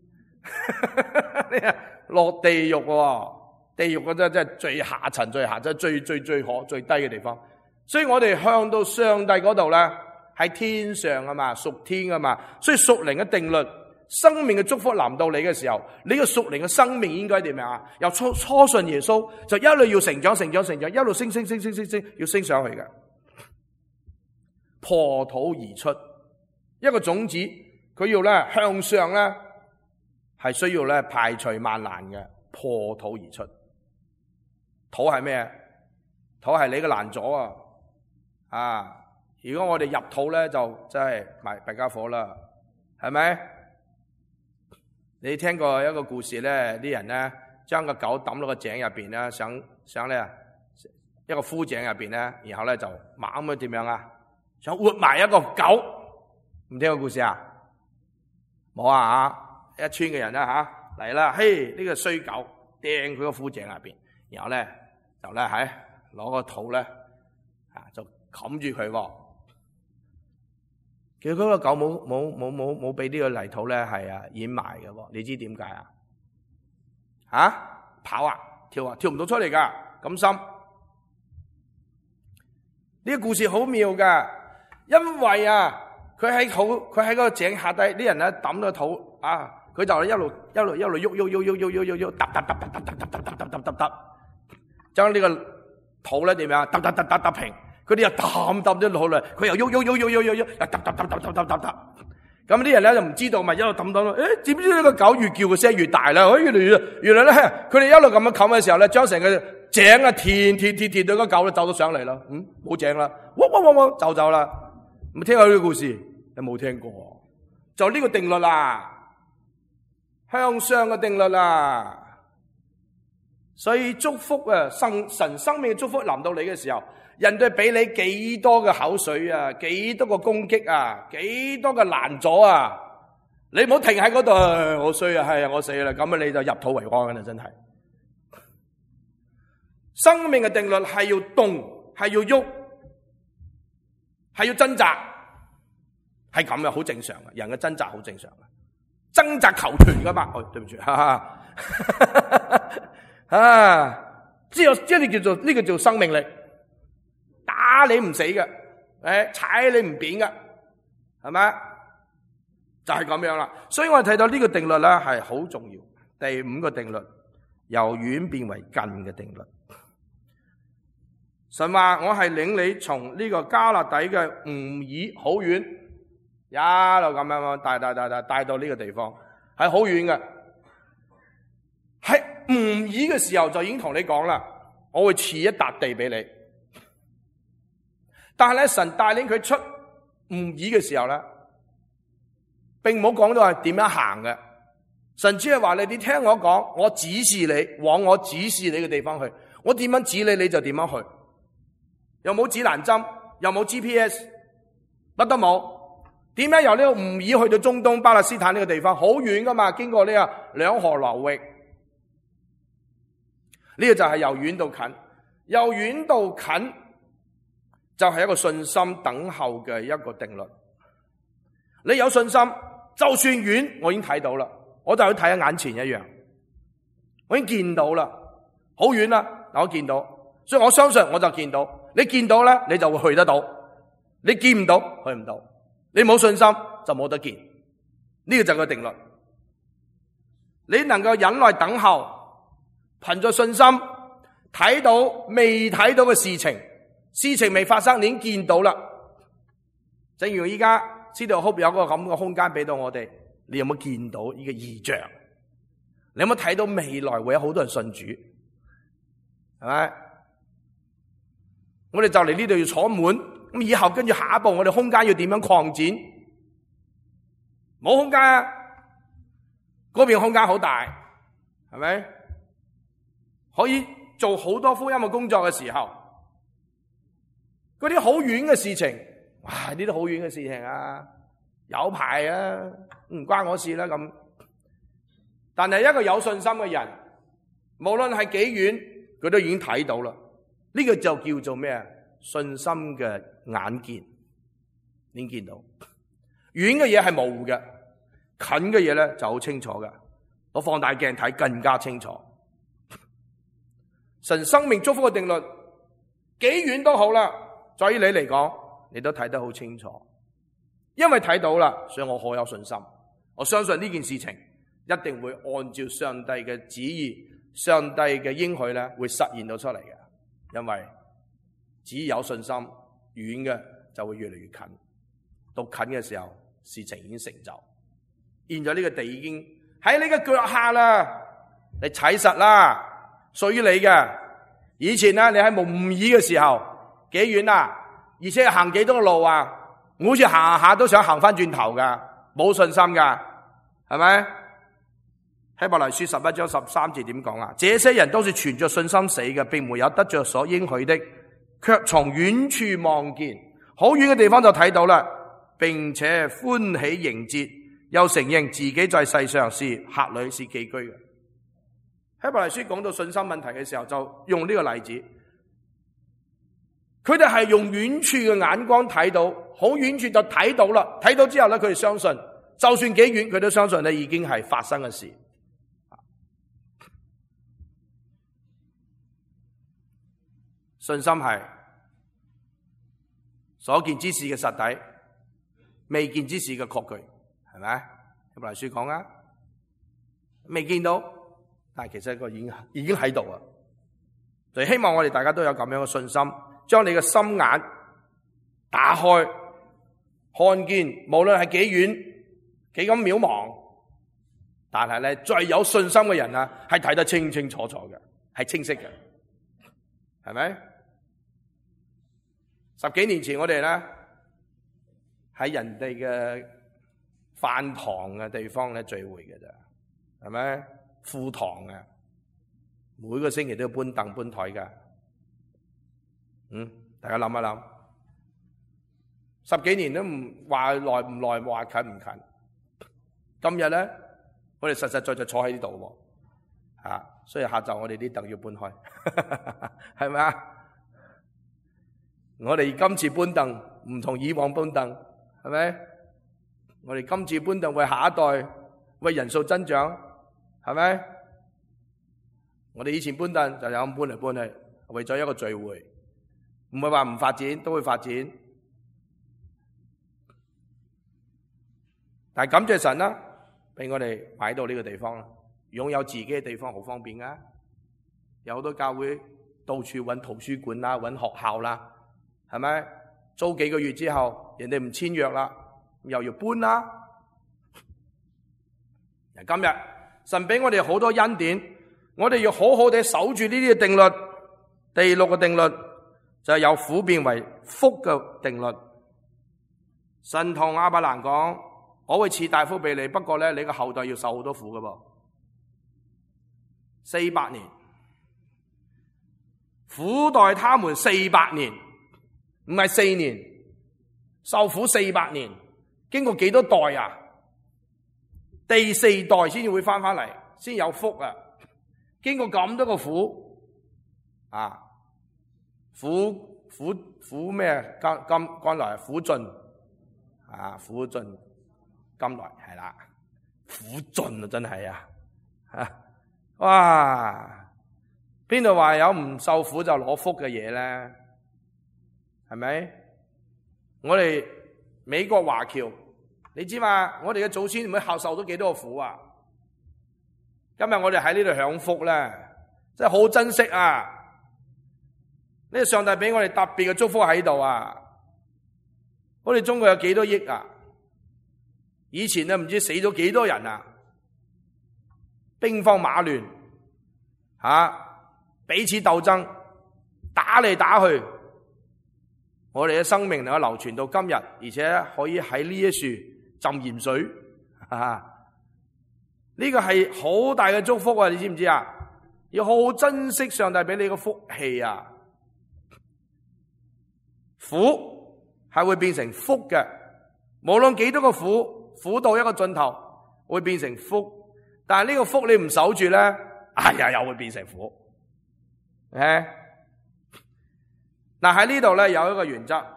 落地獄喎，地獄嗰真真係最下層、最下層、最最最可最低嘅地方。所以我哋向到上帝嗰度咧，喺天上啊嘛，屬天啊嘛，所以屬靈嘅定律，生命嘅祝福臨到你嘅時候，你嘅屬靈嘅生命應該點樣啊？由初初信耶穌，就一路要成長、成長、成長，一路升升升升升升，要升上去嘅。破土而出，一個種子，佢要咧向上咧，係需要咧排除萬難嘅，破土而出。土係咩？土係你嘅攔阻啊！啊！如果我哋入土咧，就真係埋弊家伙啦，係咪？你聽過一個故事咧，啲人咧將個狗抌落個井入邊咧，想想咧一個枯井入邊咧，然後咧就猛咁點樣啊？想活埋一個狗，唔聽過故事啊？冇啊！一村嘅人啦吓嚟啦，嘿呢個衰狗掟佢個枯井入邊，然後咧就咧喺攞個土咧啊就冚住佢喎。其實嗰個狗冇冇冇冇冇俾呢個泥土咧係啊掩埋嘅喎，你知點解啊？吓跑啊跳啊跳唔到出嚟噶，咁深。呢個故事好妙噶，因為啊佢喺土佢喺嗰個井下底，啲人咧抌咗土啊，佢就一路一路一路喐喐喐喐喐喐喐喐，揼揼揼揼揼揼揼揼揼揼揼揼，將呢個土咧點樣揼揼揼揼揼平。佢哋又揼揼咗落嚟，佢又喐喐喐喐喐喐喐，又揼揼揼揼揼揼揼揼。咁啲人咧就唔知道，咪一路揼揼。誒，知唔知呢個狗越叫嘅聲越大啦？越嚟越，原來咧佢哋一路咁樣冚嘅時候咧，將成個井啊填填填填到個狗咧走咗上嚟啦。嗯，冇井啦，哇哇哇哇走走啦。有冇聽過呢個故事？有冇聽過？就呢個定律啦，向上嘅定律啦。所以祝福啊，神神生命嘅祝福臨到你嘅時候。人哋俾你幾多嘅口水啊，幾多個攻擊啊，幾多嘅攔阻啊，你唔好停喺嗰度，我衰啊，係啊，我死啦，咁啊你就入土為安啦，真係。生命嘅定律係要動，係要喐，係要掙扎，係咁嘅，好正常嘅，人嘅掙扎好正常嘅，掙扎求全噶嘛。哦，對唔住，哈哈，啊，即係即係叫做呢個叫生命力。打你唔死嘅，誒踩你唔扁嘅，係咪？就係咁樣啦。所以我哋睇到呢個定律咧係好重要。第五個定律，由遠變為近嘅定律。神話我係領你從呢個加勒底嘅吾爾好遠，一路咁樣帶帶帶帶帶到呢個地方，係好遠嘅。喺吾爾嘅時候就已經同你講啦，我會賜一笪地俾你。但係咧，神帶領佢出吾爾嘅時候咧，並冇講到係點樣行嘅。神只係話你，你聽我講，我指示你往我指示你嘅地方去。我點樣指你，你就點樣去。又冇指南針，又冇 G P S， 乜都冇。點樣由呢個吾爾去到中東巴勒斯坦呢個地方？好遠噶嘛，經過呢個兩河流域。 呢個就係由遠到近，由遠到近就係一個信心等候嘅一個定律。你有信心，就算遠，我已經睇到啦，我就去睇下眼前一樣，我已經見到啦，好遠啦，我見到，所以我相信我就見到。你見到咧，你就會去得到；你見唔到，去唔到。你冇信心就冇得見，呢個就係個定律。你能夠忍耐等候，憑着信心睇到未睇到嘅事情，事情未發生，你已經見到啦。正如依家知道 Hope 有個咁嘅空間俾到我哋，你有冇見到呢個異象？你有冇睇到未來會有好多人信主？係咪？我哋就嚟呢度要坐滿，咁以後跟住下一步，我哋空間要點樣擴展？冇空間啊！嗰邊空間好大，係咪？可以做好多福音嘅工作嘅時候，嗰啲好遠嘅事情，哇！呢啲好遠嘅事情啊，有排啊，唔關我事啦咁。但係一個有信心嘅人，無論係幾遠，佢都已經睇到啦。呢個就叫做咩啊？信心嘅眼見，已經見到。遠嘅嘢係模糊嘅，近嘅嘢咧就好清楚嘅。我放大鏡睇更加清楚。神生命祝福嘅定律，幾遠都好啦，在於你嚟講，你都睇得好清楚。因為睇到啦，所以我好有信心。我相信呢件事情一定會按照上帝嘅旨意、上帝嘅應許咧，會實現到出嚟嘅。因為只有信心，遠嘅就會越嚟越近。到近嘅時候，事情已經成就。現在呢個地已經喺你嘅腳下啦，你踩實啦，屬於你嘅。以前咧，你喺蒙吾爾嘅時候幾遠啊？而且行幾多個路啊？我好似行下都想行翻轉頭噶，冇信心噶，係咪？希伯來書十一章十三節點講啊？這些人都是存着信心死嘅，並沒有得着所應許的，卻從遠處望見，好遠嘅地方就睇到啦，並且歡喜迎接，又承認自己在世上是客旅，是寄居嘅。希伯來書講到信心問題嘅時候，就用呢個例子，佢哋係用遠處嘅眼光睇到，好遠處就睇到啦，睇到之後咧，佢哋相信，就算幾遠，佢都相信咧已經係發生嘅事。信心係所見之事嘅實體，未見之事嘅確據，係咪？希伯來書講啊，未見到，但係其實個已經已經喺度啊！就希望我哋大家都有咁樣嘅信心，將你嘅心眼打開，看見無論係幾遠幾咁渺茫，但係咧最有信心嘅人啊，係睇得清清楚楚嘅，係清晰嘅，係咪？十幾年前我哋咧喺人哋嘅飯堂嘅地方咧聚會嘅咋，係咪？副堂啊，每個星期都要搬凳搬台噶。嗯，大家諗一諗，十幾年都唔話耐唔耐，話近唔近。今日咧，我哋實實在在坐喺呢度喎，啊，所以下晝我哋啲凳要搬開，係咪啊？我哋今次搬凳唔同以往搬凳，係咪？我哋今次搬凳為下一代，為人數增長，係咪？我哋以前搬凳就有咁搬嚟搬去，為咗一個聚會，唔係話唔發展，都會發展。但係感謝神啦，俾我哋買到呢個地方啦，擁有自己嘅地方好方便啊！有好多教會到處揾圖書館啦，揾學校啦。係咪？租幾個月之後，人哋唔簽約啦，又要搬啦。今日神俾我哋好多恩典，我哋要好好地守住呢啲嘅定律。第六個定律就係由苦變為福嘅定律。神同亞伯蘭講：我會賜大福俾你，不過咧，你個後代要受好多苦噶噃，四百年，苦待他們四百年。唔係四年，受苦四百年，經過幾多代啊？第四代先至會翻翻嚟，先有福啊！經過咁多個苦， 啊，苦苦苦咩？甘甘甘來苦盡啊，苦盡甘來係啦，苦盡啊，真係啊，啊，哇！邊度話有唔受苦就攞福嘅嘢咧？係咪？我哋美國華僑，你知嘛？我哋嘅祖先唔會孝受咗幾多個苦啊！今日我哋喺呢度享福咧，真係好珍惜啊！呢個上帝俾我哋特別嘅祝福喺度啊！我哋中國有幾多億啊？以前咧唔知死咗幾多人啊！兵荒馬亂，吓、啊！彼此鬥爭，打嚟打去，我哋嘅生命能夠流傳到今日，而且可以喺呢一樹浸鹽水，哈哈，呢個係好大嘅祝福啊！你知唔知啊？要好好珍惜上帝俾你嘅福氣啊！苦係會變成福嘅，無論幾多個苦，苦到一個盡頭會變成福，但係呢個福你唔守住咧，哎呀又會變成苦。誒，嗱喺呢度咧有一個原則，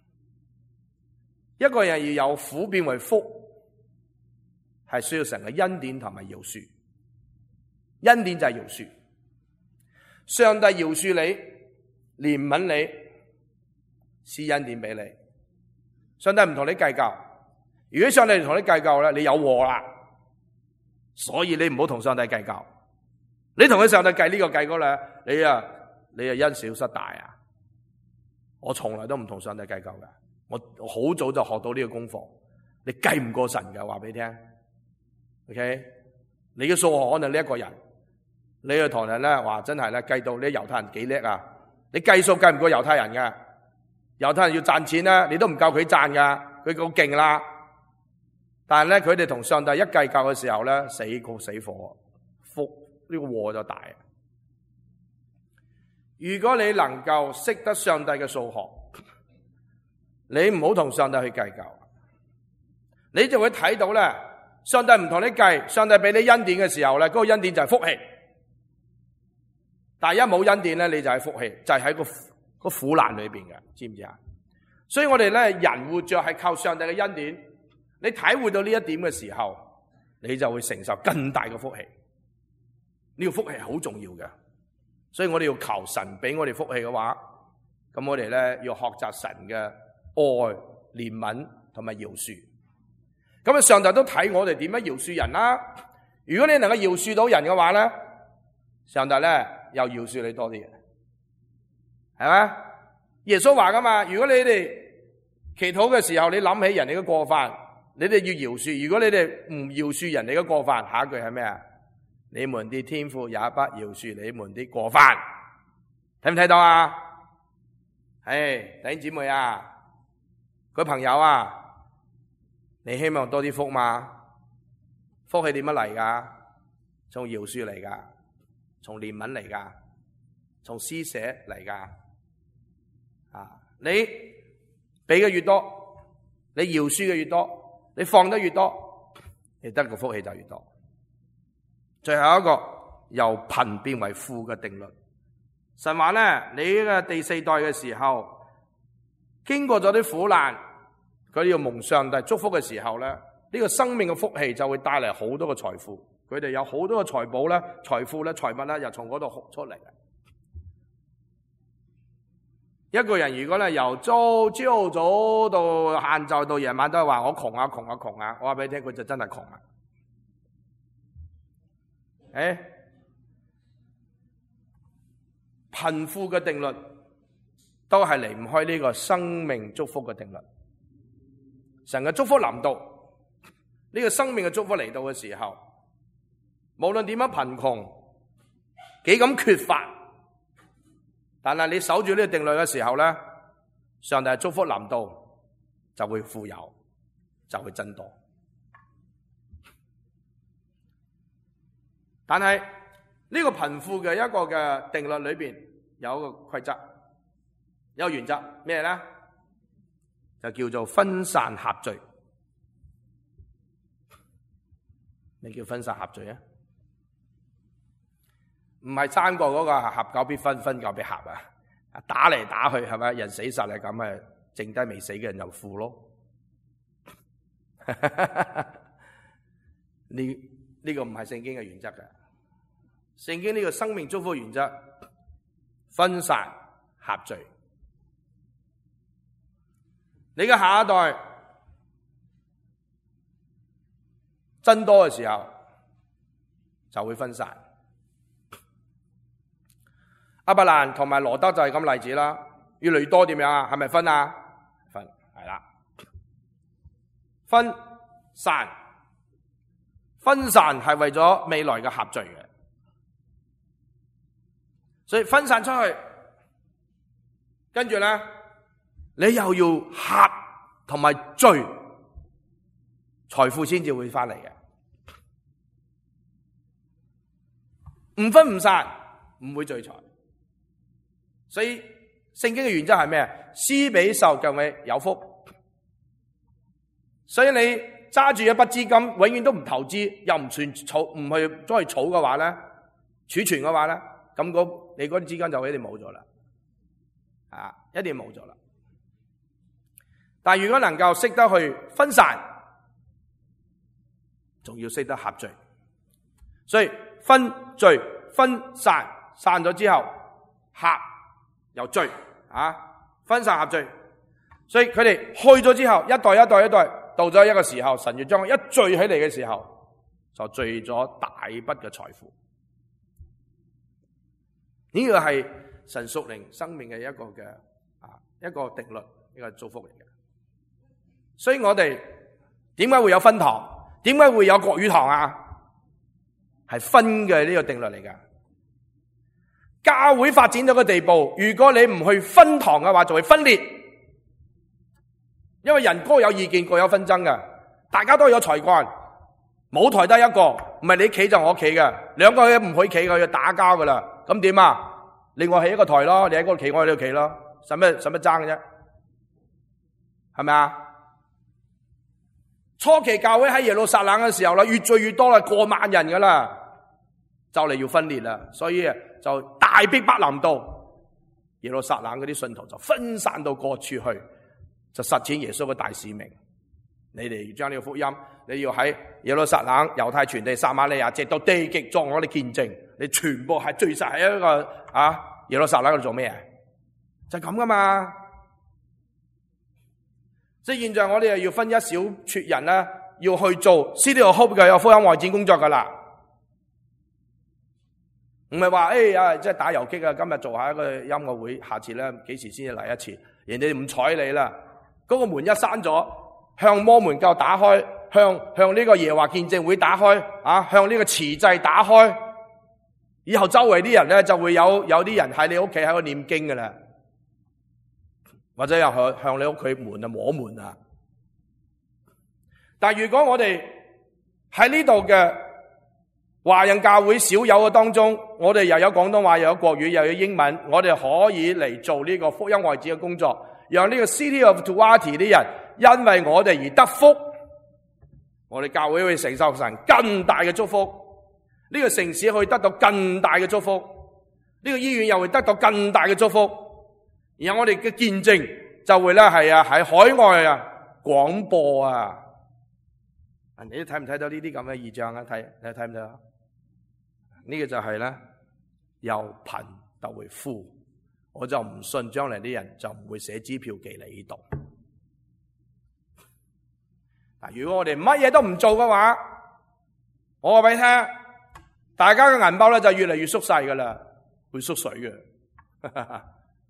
一個人要由苦變為福，係需要神嘅恩典同埋饒恕。恩典就係饒恕，上帝饒恕你，憐憫你，施恩典俾你。上帝唔同你計較，如果上帝唔同你計較咧，你有禍啦。所以你唔好同上帝計較。你同佢上帝計呢個計嗰咧，你啊你啊因小失大啊！我從來都唔同上帝計較嘅，我好早就學到呢個功課。你計唔過神嘅，話俾你聽。OK， 你嘅數學可能呢一個人，你嘅唐人咧話真係咧計到你猶太人幾叻啊！你計數計唔過猶太人嘅，猶太人要賺錢咧，你都唔夠佢賺噶，佢夠勁啦。但係咧，佢哋同上帝一計較嘅時候咧，死過死火，福。呢個禍就大。如果你能夠識得上帝嘅數學，你唔好同上帝去計較，你就會睇到咧，上帝唔同你計，上帝俾你恩典嘅時候咧，嗰個恩典就係福氣。但係一冇恩典咧，你就係福氣，就係喺個個苦難裏邊嘅，知唔知啊？所以我哋咧人活着係靠上帝嘅恩典，你體會到呢一點嘅時候，你就會承受更大嘅福氣。呢個福氣係好重要嘅，所以我哋要求神俾我哋福氣嘅話，咁我哋咧要學習神嘅愛、憐憫同埋饒恕。咁啊，上帝都睇我哋點樣饒恕人啦。如果你能夠饒恕到人嘅話咧，上帝咧又饒恕你多啲嘅，係咪？耶穌話噶嘛，如果你哋祈禱嘅時候，你諗起人哋嘅過犯，你哋要饒恕。如果你哋唔饒恕人哋嘅過犯，下一句係咩啊？你們啲天父也不饒恕你們啲過犯，睇唔睇到啊？誒，弟兄姊妹啊，各位朋友啊，你希望多啲福嘛？福係點樣嚟噶？從饒恕嚟噶，從憐憫嚟噶，從施捨嚟噶。啊，你俾嘅越多，你饒恕嘅越多，你放得越多，你得個福氣就越多。最後一個由貧變為富嘅定律，神話咧，你嘅第四代嘅時候，經過咗啲苦難，佢哋要蒙上帝祝福嘅時候咧，呢個生命嘅福氣就會帶嚟好多嘅財富，佢哋有好多嘅財寶咧、財富咧、財物咧，又從嗰度出嚟。一個人如果咧由朝朝早到晏晝到夜晚都係話我窮啊窮啊窮啊，我話俾你聽，佢就真係窮啊！誒，貧富嘅定律都係離唔開呢個生命祝福嘅定律。神嘅祝福臨到，呢個生命嘅祝福嚟到嘅時候，無論點樣貧窮，幾咁缺乏，但係你守住呢個定律嘅時候咧，上帝嘅祝福臨到就會富有，就會增多。但係呢個貧富嘅一個嘅定律裏邊有一個規則，有一個原則咩咧？就叫做分散合聚。咩叫分散合聚啊？ 唔係三個嗰個合久必分，分久必合啊！打嚟打去係咪？人死實係咁啊，剩低未死嘅人就富咯。呢呢個唔係聖經嘅原則嘅，聖經呢個生命祝福原則，分散合聚。你嘅下一代增多嘅時候，就會分散。亞伯蘭同埋羅德就係咁例子啦。越嚟越多點樣啊？係咪分啊？分係啦，分散，分散係為咗未來嘅合聚嘅，所以分散出去，跟住咧，你又要合同埋聚，財富先至會翻嚟嘅。唔分唔散，唔會聚財。所以聖經嘅原則係咩？施比受更為有福。所以你揸住一筆資金，永遠都唔投資，又唔存儲，唔去再儲嘅話咧，儲存嘅話咧，咁嗰你嗰啲資金就一定冇咗啦，啊，一定冇咗啦。但係如果能夠識得去分散，仲要識得合聚，所以分聚分散，散咗之後合又聚啊，分散合聚。所以佢哋去咗之後，一代一代一代，到咗一個時候，神要將佢一聚起嚟嘅時候，就聚咗大筆嘅財富。呢個係神屬靈生命嘅一個嘅啊一個定律，一個祝福嚟嘅。所以我哋點解會有分堂？點解會有國語堂啊？係分嘅呢個定律嚟㗎。教會發展到個地步，如果你唔去分堂嘅話，就會分裂。因為人各有意見，各有紛爭㗎，大家都有才幹，舞台得一個，唔係你企就我企嘅，兩個唔可以企嘅，要打交噶啦。咁點啊？另外起一個台咯，你喺嗰度企，我喺呢度企咯，使乜使乜爭嘅啫？係咪啊？初期教會喺耶路撒冷嘅時候啦，越聚越多啦，過萬人噶啦，就嚟要分裂啦，所以就大逼迫臨到耶路撒冷嗰啲信徒就分散到各處去，就實踐耶穌嘅大使命。你哋要將呢個福音，你要喺耶路撒冷、猶太全地、撒瑪利亞，直到地極作我哋見證。你全部係聚晒喺一個啊耶路撒冷嗰度做咩啊？就係咁噶嘛。即係現在我哋又要分一小撮人啦，要去做 City of Hope 嘅有福音外展工作噶啦。唔係話誒啊，即係打遊擊啊！今日做下一個音樂會，下次咧幾時先至嚟一次？人哋唔睬你啦。嗰個門一閂咗，向摩門教打開，向向呢個耶華見證會打開，啊，向呢個慈濟打開。以後周圍啲人咧就會有有啲人喺你屋企喺度念經噶啦，或者又向向你屋企門啊摸門啊。但係如果我哋喺呢度嘅華人教會少有嘅當中，我哋又有廣東話，又有國語，又有英文，我哋可以嚟做呢個福音外展嘅工作，讓呢個 City of Tuwati 啲人因為我哋而得福，我哋教會會承受神更大嘅祝福，呢個城市可以得到更大嘅祝福，呢個醫院又會得到更大嘅祝福，然後我哋嘅見證就會咧係啊喺海外啊廣播啊。你睇唔睇到呢啲咁嘅異象啊？睇你睇唔睇到？呢個就係咧，由貧就會富，我就唔信將來啲人就唔會寫支票寄嚟呢度。嗱，如果我哋乜嘢都唔做嘅話，我話俾你聽，大家嘅銀包咧就越嚟越縮細噶啦，會縮水嘅。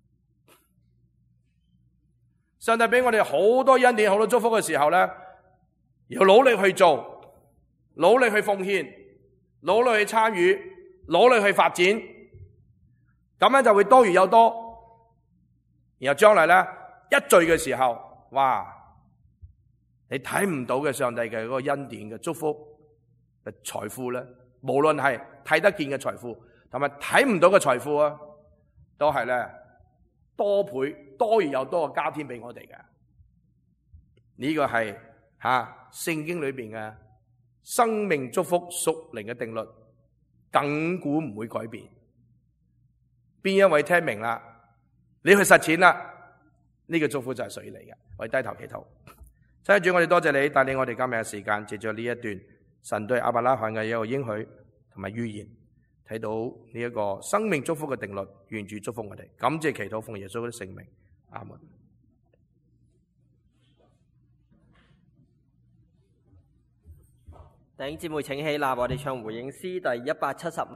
上帝俾我哋好多恩典、好多祝福嘅時候咧，要努力去做，努力去奉獻，努力去參與，努力去發展，咁樣就會多如有多。然後將來咧一聚嘅時候，哇！你睇唔到嘅上帝嘅嗰個恩典嘅祝福嘅財富咧，無論係睇得見嘅財富，同埋睇唔到嘅財富啊，都係咧多倍多如有多嘅加添俾我哋嘅。呢個係吓聖經裏邊嘅生命祝福屬靈嘅定律，亙古唔會改變。 邊一位聽明啦？你去實踐啦，呢個祝福就係屬於你嘅。我哋低頭祈禱。親愛的主，我哋多謝你帶領我哋今日嘅時間，藉着呢一段神對亞伯拉罕嘅一個應許同埋預言，睇到呢一個生命祝福嘅定律，願主祝福我哋。感謝祈禱奉耶穌嘅聖名，阿門。 弟兄姊妹請起立，我哋唱回應詩第一百七十五。